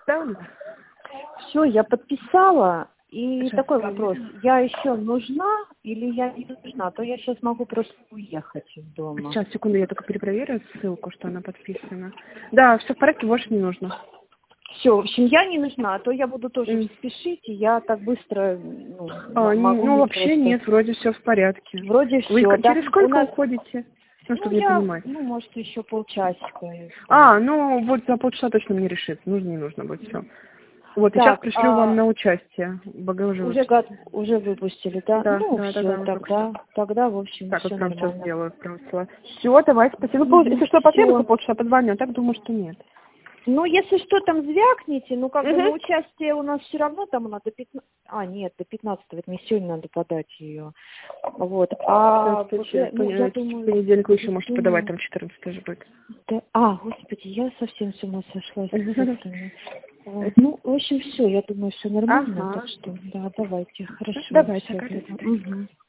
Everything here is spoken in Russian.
поставлю. Все, я подписала. И Сейчас такой я вопрос. Я еще нужна или я не нужна? А то я сейчас могу просто уехать из дома. Сейчас, секунду, я только перепроверю ссылку, что она подписана. Да, все в порядке, больше не нужно. Все, в общем, я не нужна, а то я буду тоже спешить, и я так быстро могу Ну, не вообще просто. нет, вроде все в порядке. Вроде Вы все, да. через сколько У нас... уходите? Ну, чтобы не я, понимать. может, еще полчасика. Ну, вот за полчаса точно мне решится. Нужно, не нужно будет все. Вот, и сейчас Так, пришлю вам на участие. Уже уже выпустили, да? Да, Ну, да, все, тогда, в общем, так, все вот прям сейчас нормально. сделаю. Все, давай, спасибо. Если что потребуется, Все. полчаса позвоню, а так думаю, что нет. Ну, если что, там звякните, ну, как бы на Угу. участие у нас все равно там надо 15... нет, до 15-го, это мне сегодня надо подать ее. Вот, я В думаю... понедельник вы еще можете подавать, там 14 же будет. Да, господи, я совсем с ума сошла с цифрами. Вот, ну, в общем, все, я думаю, все нормально, Ага. так что, да, давайте, хорошо. Давайте, Всё, Катя. Мгм.